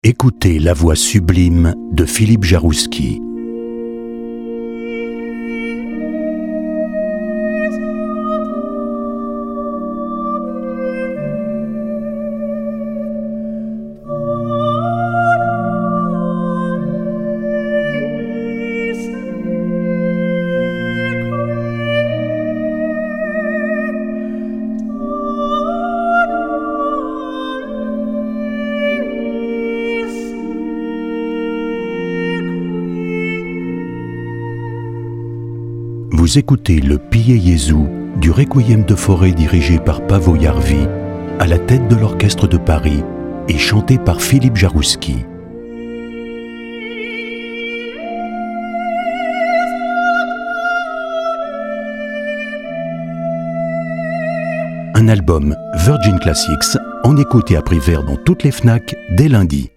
Écoutez la voix sublime de Philippe Jarouski. Vous écoutez le Pie Jesu du Requiem de Fauré dirigé par Paavo Järvi, à la tête de l'Orchestre de Paris et chanté par Philippe Jarouski. Un album Virgin Classics en écoute et à prix vert dans toutes les FNAC dès lundi.